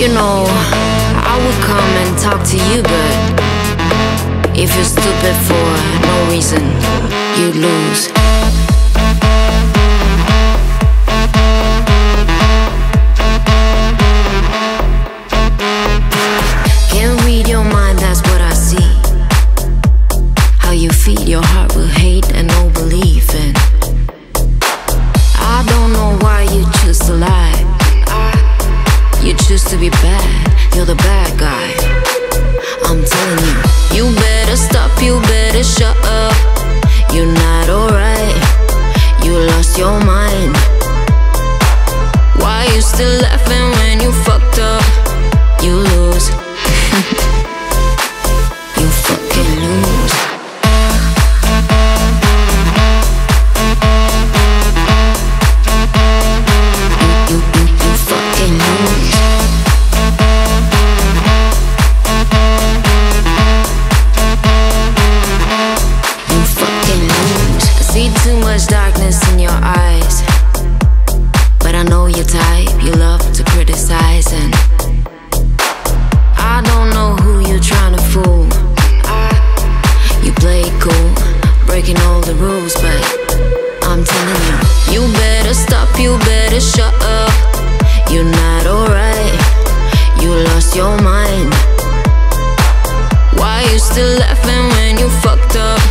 You know, I would come and talk to you, but if you're stupid for no reason, you'd lose. Can't read your mind, that's what I see. How you feed your heart with hate and no belief in. I don't know why you choose to lie. You choose to be bad, you're the bad guy. I'm telling you, you better stop, you better shut up. You're not alright, you lost your mind. Why you still laughing when you fucked up? You lose. You fucking lose. You fucking lose. You fucking lose. I see too much darkness in your eyes, but I know your type, you love to criticize. And I don't know who you're trying to fool. You play it cool, breaking all the rules, but I'm telling you, you better stop, you better shut up. You're not alright, you lost your mind. Why you still laughing when you fucked up?